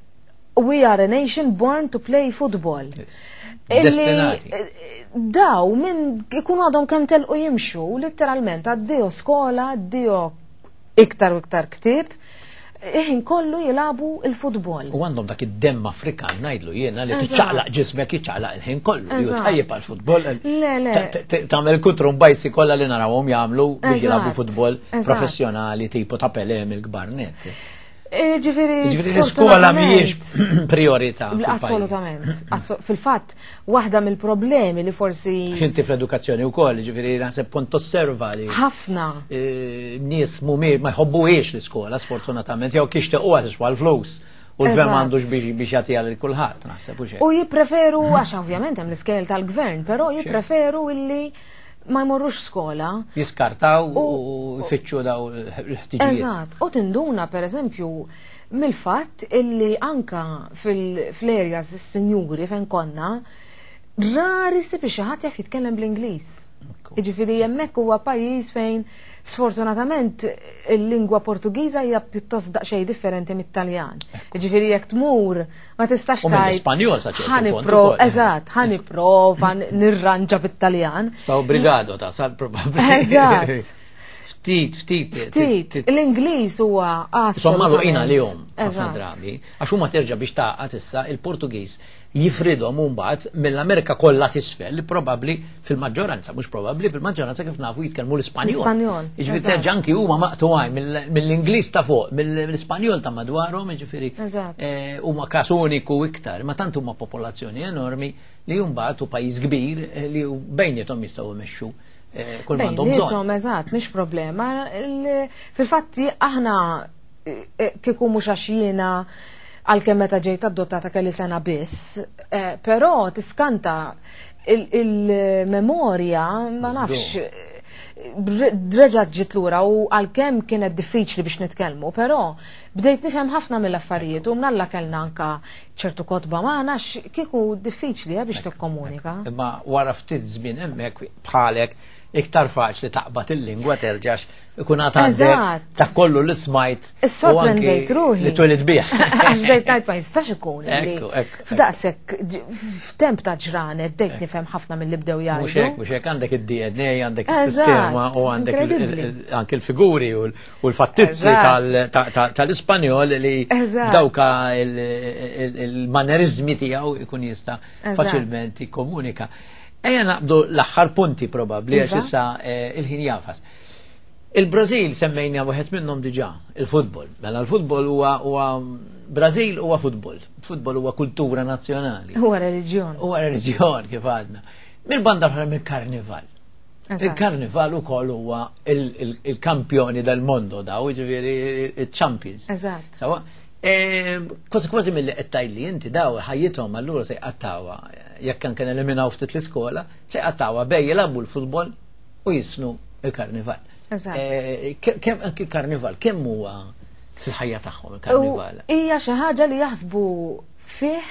we are a nation born to play football. Destinati. Daw minn ikunu għadhom kemm telqu jimxu, letteralment għaddiju skola, għaddiju iktar u iktar ktib, iħin kollu jilabu il-futbol. U għandhom dak id-dem Afrikan ngħidlu jiena li tiċċaqlaq ġismek jiċċaqlaq il-ħin kollu. Tajjeb għall-futbol. Le, le. Tagħmel kutrum bajsi kollha li narawhom jagħmlu biex jilabu futbol professjonali tipu ta' Pelé mill-kbar net. Ġifiri, l-iskola mhijiex priorità. Assolutament. Fil-fatt, waħda mill-problemi li forsi. Xinti fl-edukazzjoni wkoll, ġifiri naħseb punt osserva li. Ħafna. Nies mhumiex ma jħobbuhiex l-iskola sfortunatament jew kixtiequha għal flus. U l-gvern m'għandux biex jagħtiha lil kulħadd naħseb u xejn. U jippreferu għax ovvjament hemm l-iskel tal-gvern, però jippreferu illi ma jmorrux skola. Jiskartaw u jfittxu daw l-ħtiġijiet. Eżatt. U tinduna per eżempju mill-fatt illi anka fil-areas is-sinjuri fejn konna rari si biex ħadd jaf jitkellem bl-Ingliż. Jiġifieri hemmhekk huwa pajjiż fejn sfortunatament il-lingwa Portugiża hija pjuttost daqsxejn differenti mit-Taljan. Jiġifieri jekk tmur ma tistax tgħid. L-Ispanjol sa ċertu punt. Eżatt, ħaniprova nirranġa bit-Taljan. Sa obbligato ta' sal probabbli. Eżatt. Ftit, ftit. Ftit. L-Ingliż huwa assolutament. Insomma luqina lihom ħafna drabi. Għax huma terġa' biex taqgħod issa il-Portugiż jifridhom mbagħad mill-Amerika kollha t'isfel li probabbli fil-maġġoranza, mhux probabbli fil-maġġoranza kif nafu jitkellmu l-Ispanjol. L-Ispanjol. Jiġifieri terġa' anki huma maqtugħaj mill-Ingliż ta' fuq, mill-Ispanjol ta' madwarhom, jiġifieri huma każ uniku iktar, ma tant huma popolazzjoni enormi li mbagħad hu pajjiż kbir li bejniethom jistgħu jmexxu. Kull m'għandhom bżonn. Eżatt, mhix problema. Fil-fatti aħna kieku mhux għax jiena għalkemm meta ġejt adottata kelli sena biss, però tiskanta il-memorja ma nafx reġgħet ġiet lura u għalkemm kienet diffiċli biex nitkellmu, però bdejt nifhem ħafna mill-affarijiet u mnalla kellna anka ċertu kotba magħna kieku diffiċli biex tikkomunika. Imma wara ftit żmien hemmhekk bħalek iktar faċli taqbad il-lingwa terġax ikun għandek ta' kollu li smajt u anke li twelid bih. Għax bdejt ngħid ma jistax ikun li f'daqshekk f'temp ta' ġranet bdejt nifhem ħafna milli bdew jgħidu. Mhux hekk, mhux hekk għandek id-D N A, għandek is-sistema u għandek anke l-figuri u l-fattizzi tal-Ispanjol li dawka il-manerizmi tiegħu ikun jista' faċilment jikkomunika. Ejja naqbdu l-aħħar punti probabbli għax issa il-ħin jafas. Il-Brażil semmejna wieħed minnhom diġà, il-futbol. Mela l-futbol huwa Brażil huwa futbol. Futbol huwa kultura nazzjonali. Huwa reliġjon. Huwa reliġjon kif għadna. Mill-banda oħra mill-karnival. Il-karnival ukoll huwa il-kampjoni del-mondo daw, jiġifieri il-champions. Eżatt. Kważi kważi mill-li qed inti daw ħajjithom allura se jqattawha jekk kan kien eliminaw ftit l-iskola, se jqattawha bej jilagħbu l-futbol u jisnu il-karnival. Kemm anke il-karnival, kemm huwa fil-ħajja tagħhom il-karnival? Hija xi ħaġa li jaħsbu fih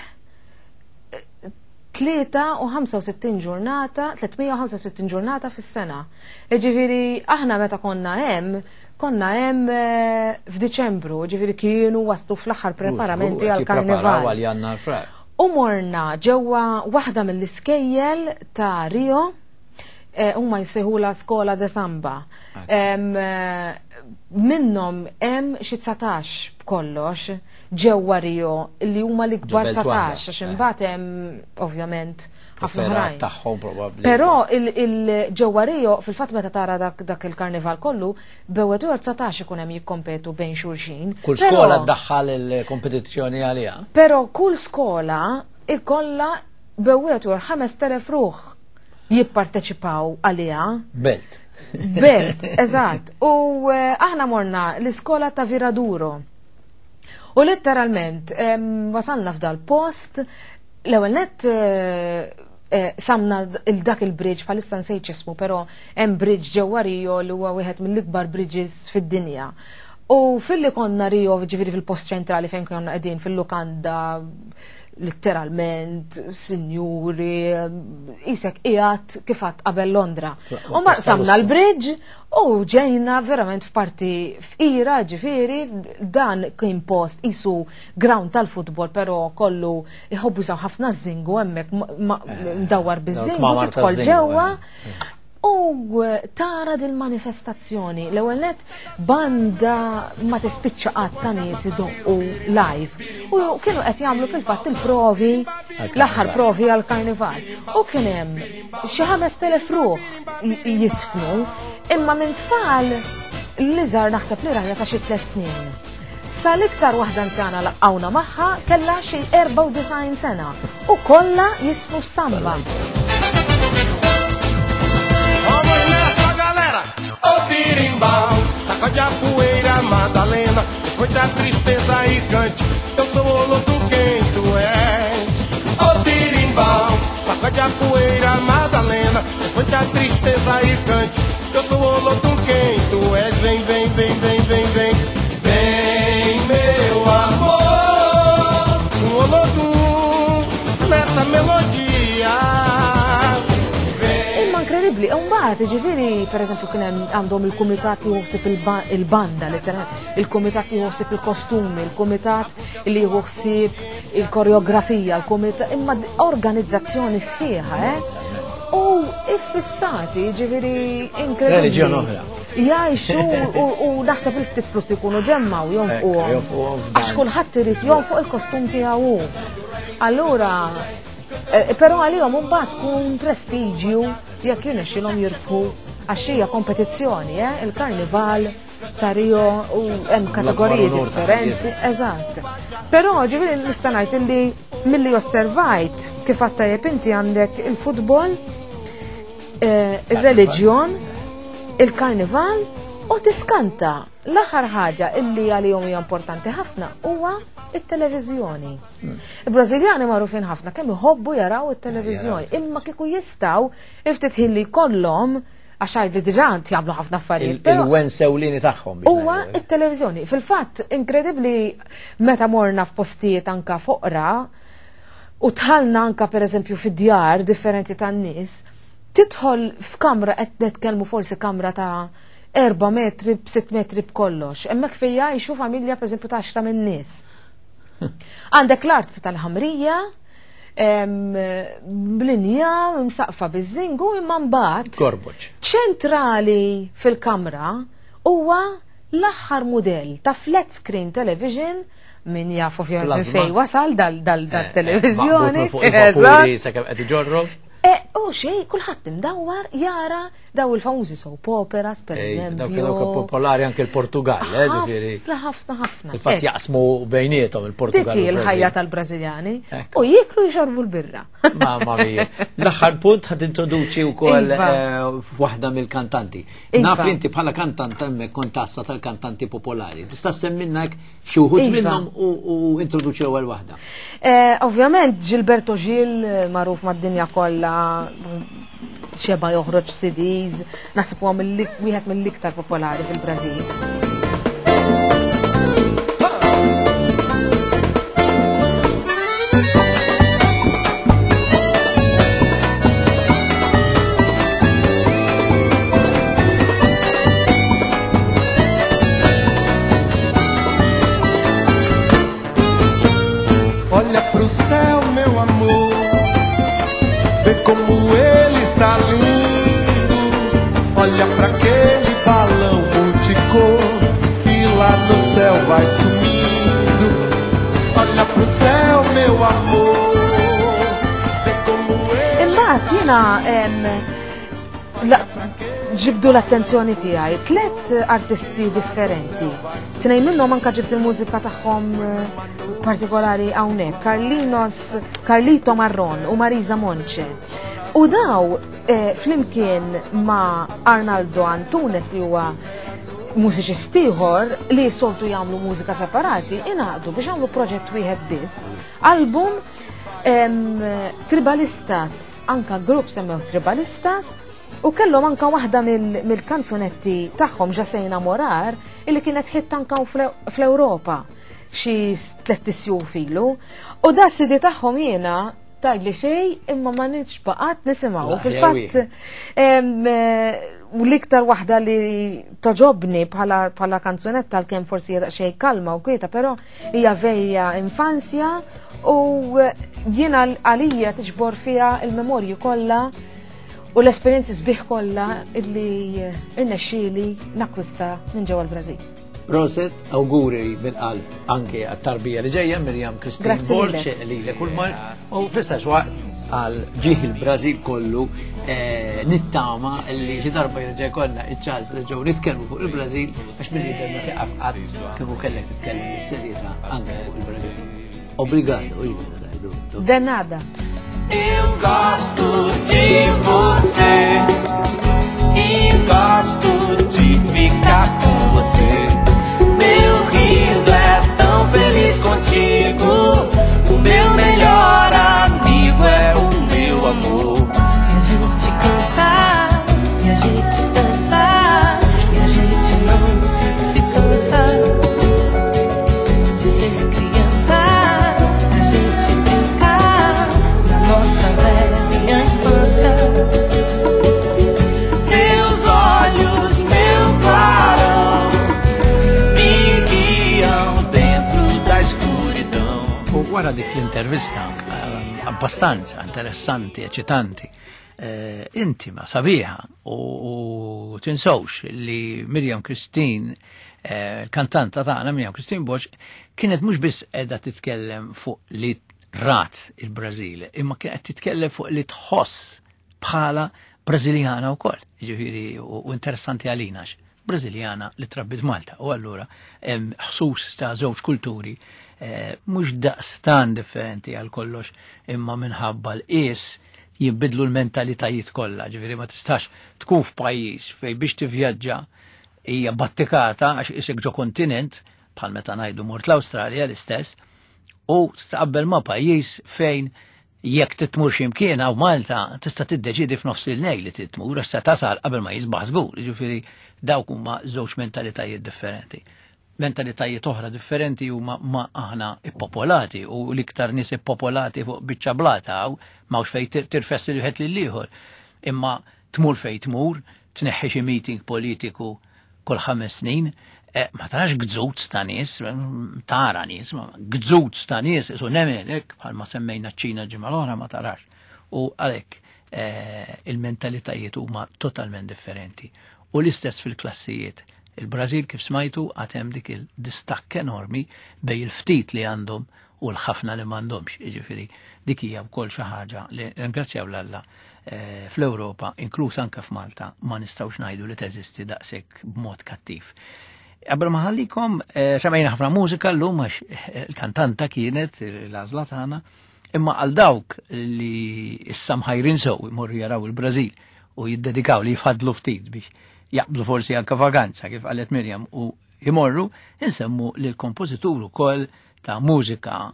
tlieta u ħamsa u sittin ġurnata, tlietmija u ħamsa u sittin ġurnata fis-sena. Jiġifieri aħna meta konna hemm konna hemm f'Diċembru, ġifieri kienu waslu fl-aħħar preparamenti għall-karnival. U morna ġewwa waħda mill-iskejjel ta' Rio, huma jsejħula Skola de Samba. Minnhom hemm xi tsatax b'kollox ġewwa Rio li huma l-ikbar tsatax għax imbagħad hemm ovvjament ħafna ħrajn tagħhom probabbli. Però il-ġewwa Rio fil-fatt meta tara dak il-karnival kollu bewwed u tsatax ikun hemm jikkompetu bejn xulxin. Kull skola ddaħħal il-kompetizzjoni għaliha. Però kull skola ikollha bewwed u ħames telef ruħ jipparteċipaw għaliha. Belt. Belt, eżatt. U aħna morna l-iskola ta' Viraduro. U letteralment wasalna f'dal post l-ewwel nett samna il-dak il-bridge bħalissa nsejt ismu, però hemm bridge ġewwa Rio li huwa wieħed mill-ikbar bridges fid-dinja. U fil-li konna Rio ġifieri fil-post ċentrali fejn konna qegħdin fil-lukanda letteralment, sinjuri, isek qiegħed kif għadd qabel Londra. U samna l-bridge u ġejna verament f'parti f'ira ġifieri dan kien post isu ground tal-futbol, però kollu jħobbu jużaw ħafna żingu hemmhekk mdawwar biż-żingu tidħol ġewwa. U tara dil-manifestazzjoni l-ewwel nett banda ma tispiċċa qatt ta' nies idoqqu live. U kienu qed jagħmlu fil-fatt il-provi, l-aħħar provi għall-karnival. U kien hemm xi ħames telef ruħ jisfnu, imma minn tfal l-iżgħar naħseb li raħja ta' xi tliet snin. Sa l-iktar waħda anzjana laqgħuna magħha kellha xi erba' u disgħin sena u kollha jisfnu samba. Birimbau, sacode a poeira, Madalena, depois da tristeza e cante, eu sou o lodo quem tu és. Ô birimbau, sacode a poeira, Madalena, depois da tristeza e cante, eu sou o lodo quem tu és. Vem, vem, vem, vem, vem, vem, vem, meu amor, o lodo nessa melodia. Incredibli, un bat, ġifiri, per esempio, kien għandhom il-komitat li jħossib il-banda, il-komitat li jħossib il-kostumi, il-komitat li jħossib il-koreografija, il-komitat, imma organizzazzjoni sħiħa, eh? U iffissati, ġifiri, incredibli. Reliġjon oħra. Jgħixu u naħseb il-ftit flus li jkunu ġemmaw jonfqu. Għax kulħadd irid jonfq il-kostum tiegħu. Allura, però għalihom mbagħad tkun prestiġju jekk jirnexxilhom jirbħu għax hija kompetizzjoni, eh? Il-karnival ta' Rio u hemm kategoriji differenti, eżatt. Però ġifieri nista' ngħid illi milli osservajt kif għattajjeb inti għandek il-futbol, ir-reliġjon, il-karnival u tiskanta. L-aħħar ħaġa illi għalihom hija importanti ħafna huwa it-televiżjoni. Il-Brażiljani magħrufin ħafna kemm iħobbu jaraw it-televiżjoni, imma kieku jistgħu iftit ħilli kollhom għax għajdi diġà jagħmlu ħafna affarijiet. Il-wen sewlieni tagħhom. Huwa it-televiżjoni. Fil-fatt inkredibbli meta morna f'postijiet anka foqra u tħallna anka pereżempju fid-djar differenti tan-nies, tidħol f'kamra qed nitkellmu forsi kamra ta' erba' metri b'sitt metri b'kollox. Hemmhekk fejn jgħixu familja pereżempju ta' għaxra minn nies. Għandek l-art tal-ħamrija, blinja, msaqfa biż-żingu, imma mbagħad ċentrali fil-kamra huwa l-aħħar mudell ta' flat screen television min jaf ovvjament fejn wasal dal-televiżjoni. U xej, kulħadd imdawwar jara daw il-famużi soap operas, per eżempju. Dawk popolari anke l-Portugal, ġifieri. Ħafna, ħafna, ħafna. Il-fatt jaqsmu bejniethom il-Portugal. Dik il-ħajja tal-Brażiljani. U jieklu jxorbu l-birra. Mamma mia. L-aħħar punt ħad introduċi wkoll waħda mill-kantanti. Naf li inti bħala kantant hemmhekk kont tassa tal-kantanti popolari. Tista' semminna hekk xi wħud minnhom u introduċi l-ewwel waħda. Ovvjament Gilberto Gil magħruf mad-dinja kollha xeba joħroġ C Ds, nasib huwa wieħed mill-iktar popolari fil-Brażil. Olha pro céu, meu amor, vê como ele está lindo. Olha pra aquele balão multicor que lá no céu vai sumindo. Olha pro céu, meu amor, vê como ele. Imbagħad jiena ġibdu l-attenzjoni tiegħi tliet artisti differenti. Tnejn minnhom anke ġibt il-mużika tagħhom partikolari hawnhekk, Carlinos, Carlito Marron u Marisa Monce. U daw flimkien ma' Arnaldo Antunes li huwa mużiċist ieħor li soltu jagħmlu mużika separati ingħaqdu biex jagħmlu proġett wieħed biss, album Tribalistas, anka grupp semmew Tribalistas, u kellhom anka waħda mill-kanzunetti tagħhom Ġasejna Morar illi kienet ħitt anka fl-Ewropa xi tliet isju filu. U da s-sidi tagħhom jiena tajli xejn imma ma nitx baqgħet nisimgħu. Fil-fatt l-iktar waħda li toġobni bħala kanzunetta għalkemm forsi hija xejn kalma u kwieta, però hija vejja infanzja u jiena għalija tiġbor fiha il-memorji kollha u l-esperienzi sbieħ kollha illi irnexxieli nakkwista minn ġewwa l-Brażil. Proset, auguri bil-qalb anke għat-tarbija li ġejja Mirjam Christine Borce li kull mar u fl-istess waqt għal ġieħ il-Brażil kollu nittama li xi darba jerġa' jkollna iċ-ċans li ġew nitkellmu fuq il-Brażil għax milli ma tiqaf qatt kieku kellek titkellem bis-serjetà anke fuq il-Brażil. Obrigado, Iva. De nada. Eu gosto de você e gosto de ficar com você. Meu riso é tão feliz contigo. O meu melhor amigo é o meu amor. E a gente cantar, e a gente dançar, e a gente não se cansa de ser criança. A gente brincar na nossa velha infância. Seus olhos, meu clarão, me guiam dentro da escuridão. Wara dik l-intervista abbastanza interessanti, eċitanti, intima, sabiħa u tinsawx li Mirjam Christine, il-kantanta tagħna Mirjam Christine Borce, kienet mhux biss qiegħda titkellem fuq li rat il-Brażil, imma kienet titkellem fuq li tħoss bħala Brażiljana wkoll. Jiġifieri u interessanti għalina Brażiljana li trabbit Malta u allura hemm ħsus ta' żewġ kulturi mhux daqstan differenti għal kollox imma minħabba l-qies jinbidlu l-mentalitajiet kollha. Ġifieri ma tistax tkun f'pajjiż fejn biex tivvjaġġa hija battikata għax isek ġo kontinent bħal meta ngħidu mort l-Awstralja l-istess u taqabbel ma' pajjiż fejn jekk titmur x'imkien hawn Malta tista' tiddeċidi f'nofs il-lejl li titmur għax se tasal qabel ma jisbaħ żgur, jiġifieri dawk huma żewġ mentalitajiet differenti. Mentalitajiet oħra differenti huma ma aħna ippopolati u l-iktar nies ippopolati fuq biċċa blata hawn m'hawnx fejn tirfessi li wieħed lil ieħor. Imma tmur fejn tmur, tneħħi xi meeting politiku kull ħames snin, ma tarax gżut ta' nies, tara nies, gżut ta' nies, isu nemelek, bħalma semmejna ċ-Ċina ġimgħa l-oħra ma tarax. U għalhekk il-mentalitajiet huma totalment differenti. U l-istess fil-klassijiet. Il-Brażil kif smajtu għatem dik il-distakk enormi bej il-ftit li għandhom u l-ħafna li m'għandhomx. Jiġifieri dik hija wkoll xi ħaġa li ringrazzjaw l-Alla fl-Ewropa, inkluż anke f'Malta, ma nistgħux ngħidu li teżisti daqshekk b'mod kattiv. Qabel ma ħallikom semejna ħafna mużika llum għax il-kantanta kienet l-għażla tagħna, imma għal dawk li issa mħajrin sew imorru jaraw il-Brażil u jiddedikaw li jfadlu ftit biex jaqbdu forsi anke vaganza kif qalet Mirjam u jmorru, insemmu lil kompożitur ukoll ta' mużika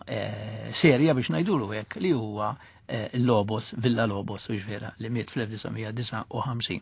serja biex ngħidulu hekk li huwa Lobos, Villa Lobos, u ġvera, li miet fl-elf tisgħomija disa' u ħamsin.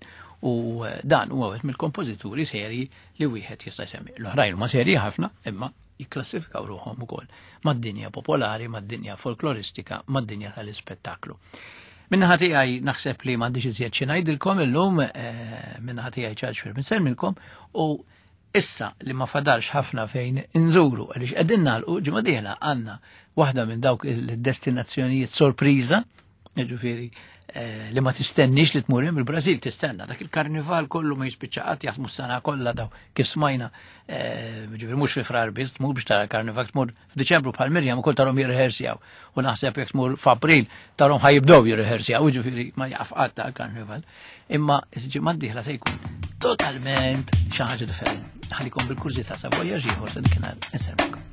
U dan huwa wieħed mill-kompożituri serji li wieħed jista' jsemmi. L-oħrajn huma serji ħafna, imma jikklassifikaw ruħhom ukoll mad-dinja popolari, mad-dinja folkloristika, mad-dinja tal-ispettaklu. Minnaħa tiegħi naħseb li m'għandix iżjed xi ngħidilkom illum, minnaħa tiegħi ċaġ fil-minsellmilkom u issa li ma fadalx ħafna fejn inżuru għaliex qegħdin nagħlqu ġimgħa dieħla għandna waħda minn dawk il-destinazzjonijiet sorpriża, jiġifieri li ma tistennix li tmur hemm il-Brażil tistenna dak il-karnival kollu ma jispiċċa qatt jaħdmu s-sena kollha daw kif smajna jiġifieri mhux fi frar biss tmur biex tara karnival tmur f'Diċembru bħal Mirjam ukoll tarhom jirrehersjaw u naħseb jekk tmur f'April tarhom ħajibdew jirrehersjaw jiġifieri ma jaqaf qatt ta' karnival. Imma ġimgħa d-dieħla se jkun totalment xi ħaġa differenti. Ħallikom bil-kurzita sa' vojaġġ ieħor se dik insemmikom.